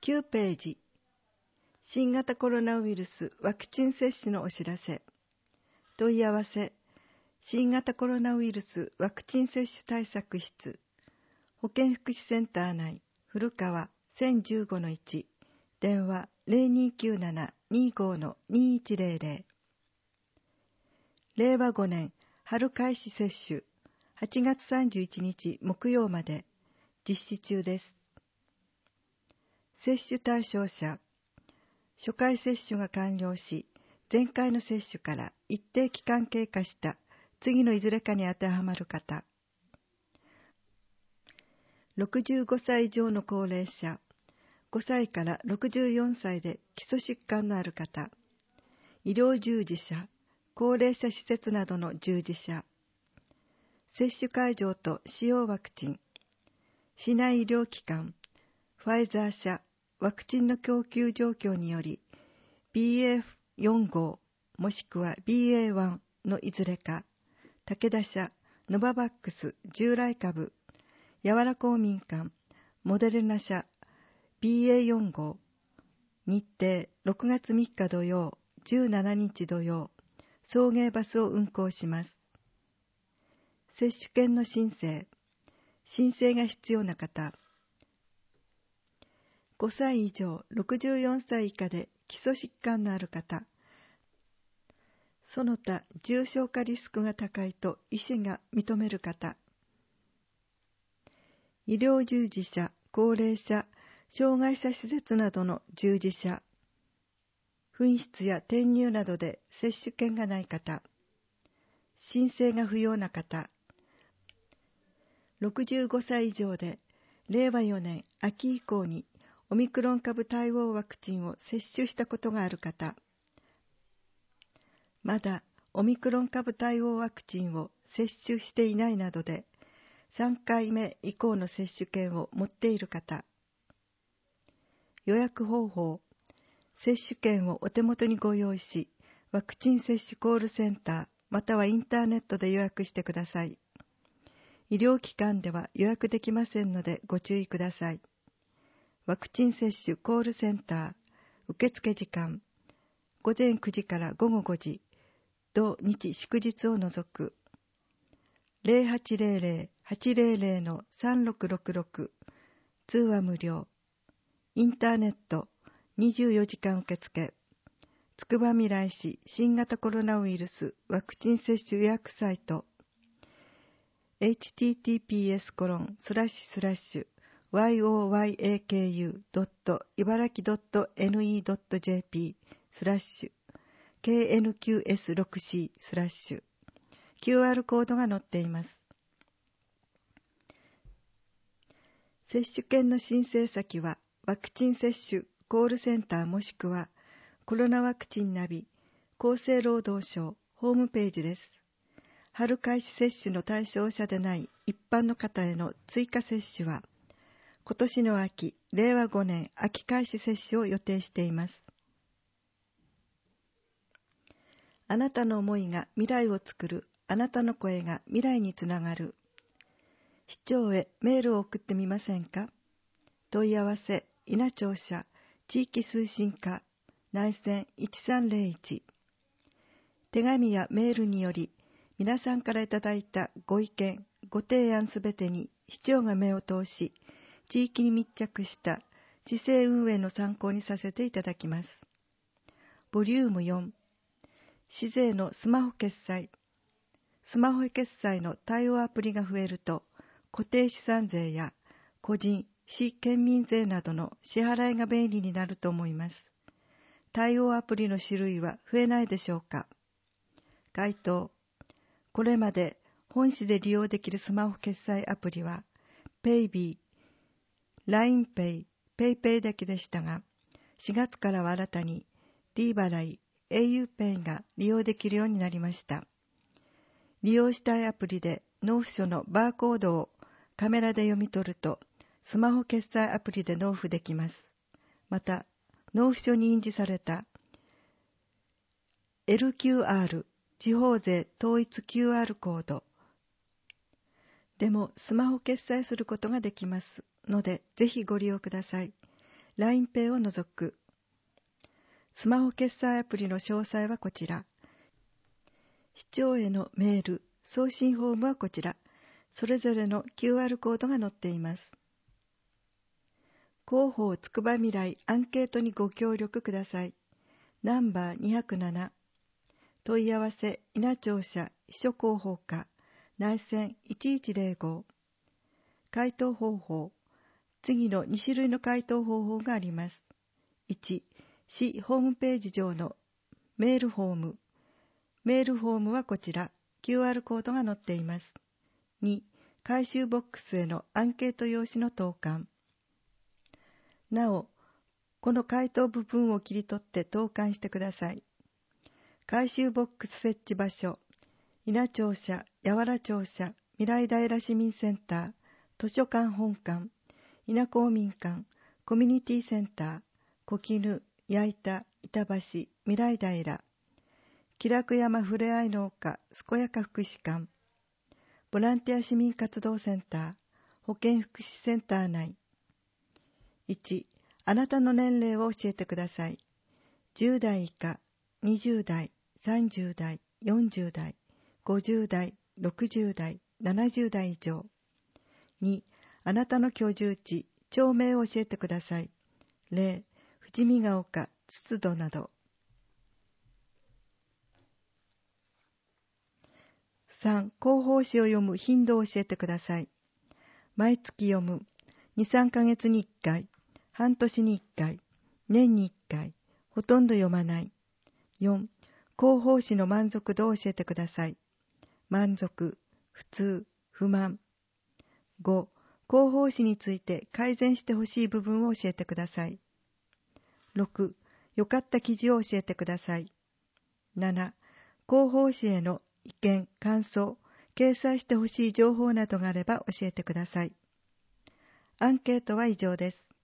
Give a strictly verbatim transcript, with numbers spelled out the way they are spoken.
きゅうページ、新型コロナウイルスワクチン接種のお知らせ。問い合わせ、新型コロナウイルスワクチン接種対策室、保健福祉センター内、古川 せんじゅうごのいち、電話 ゼロにきゅうなな にーご の にーいちゼロゼロ。れいわごねん春開始接種、はちがつさんじゅういちにち木曜まで実施中です。接種対象者、初回接種が完了し、前回の接種から一定期間経過した次のいずれかに当てはまる方、ろくじゅうごさい以上の高齢者、ごさいからろくじゅうよんさいで基礎疾患のある方、医療従事者、高齢者施設などの従事者、接種会場と使用ワクチン、市内医療機関、ファイザー社、ワクチンの供給状況により ビーエーよんじゅうご もしくは ビーエーワン のいずれか、武田社、ノババックス従来株、やわら公民館、モデルナ社、ビーエーよんじゅうご、日程ろくがつみっか土曜、じゅうしちにち土曜、送迎バスを運行します。接種券の申請、申請が必要な方、ごさい以上、ろくじゅうよんさい以下で基礎疾患のある方、その他重症化リスクが高いと医師が認める方、医療従事者、高齢者、障害者施設などの従事者、紛失や転入などで接種券がない方、申請が不要な方、ろくじゅうごさい以上でれいわよねん秋以降にオミクロン株対応ワクチンを接種したことがある方、まだオミクロン株対応ワクチンを接種していないなどでさんかいめ以降の接種券を持っている方、予約方法、接種券をお手元にご用意し、ワクチン接種コールセンターまたはインターネットで予約してください。医療機関では予約できませんのでご注意ください。ワクチン接種コールセンター、受付時間、ごぜんくじからごごごじ、土日祝日を除く、ゼロはちゼロゼロ はちゼロゼロ さんろくろくろく、通話無料、インターネットにじゅうよじかん受付、つくばみらい市新型コロナウイルスワクチン接種予約サイト、エイチティーティーピーエスコロンスラッシュスラッシュワイオーワイエーケーユードットいばらきドットエヌイードットジェーピースラッシュケーエヌキューエスろくシースラッシュ キューアール コードが載っています。接種券の申請先はワクチン接種コールセンターもしくはコロナワクチンナビ厚生労働省ホームページです。春開始接種の対象者でない一般の方への追加接種は、今年の秋、れいわごねん秋開始接種を予定しています。あなたの思いが未来を作る、あなたの声が未来につながる。市長へメールを送ってみませんか？問い合わせ、稲町社、地域推進課、内線いちさんゼロいち。手紙やメールにより、皆さんからいただいたご意見、ご提案すべてに市長が目を通し、地域に密着した市政運営の参考にさせていただきます。ボリュームよん、市税のスマホ決済。スマホ決済の対応アプリが増えると、固定資産税や個人、市県民税などの支払いが便利になると思います。対応アプリの種類は増えないでしょうか？回答。これまで本市で利用できるスマホ決済アプリは PayB、ラインペイ、PayPay だけでしたが、しがつからは新たに D 払い、auPay が利用できるようになりました。利用したいアプリで納付書のバーコードをカメラで読み取ると、スマホ決済アプリで納付できます。また、納付書に印字された エルキューアール、地方税統一 キューアール コードでもスマホ決済することができますので、ぜひご利用ください。 ラインペイ を除く。スマホ決済アプリの詳細はこちら。視聴へのメール、送信フォームはこちら。それぞれの キューアール コードが載っています。広報つくばみらいアンケートにご協力ください。ナンバーにひゃくなな。問い合わせ稲庁舎秘書広報課内線いちいちゼロご。回答方法。次のに種類の回答方法があります。いち、市ホームページ上のメールフォーム。メールフォームはこちら、キューアール コードが載っています。に、回収ボックスへのアンケート用紙の投函。なお、この回答部分を切り取って投函してください。回収ボックス設置場所、稲庁舎、八原庁舎、未来平市民センター、図書館本館、稲公民館、コミュニティセンター、小絹、矢板、板橋、未来平、気楽山ふれあい農家、健やか福祉館、ボランティア市民活動センター、保健福祉センター内。いち、あなたの年齢を教えてください。じゅう代以下、にじゅう代、さんじゅう代、よんじゅう代、ごじゅう代、ろくじゅう代、ななじゅう代以上。に、あなたの居住地、町名を教えてください。例、富士見ヶ丘、筒戸など。さん、広報誌を読む頻度を教えてください。毎月読む、に、さんかげつにいっかい、半年にいっかい、年にいっかい、ほとんど読まない。よん、広報誌の満足度を教えてください。満足、普通、不満。ご、広報誌について改善してほしい部分を教えてください。ろく、良かった記事を教えてください。なな、広報誌への意見、感想、掲載してほしい情報などがあれば教えてください。アンケートは以上です。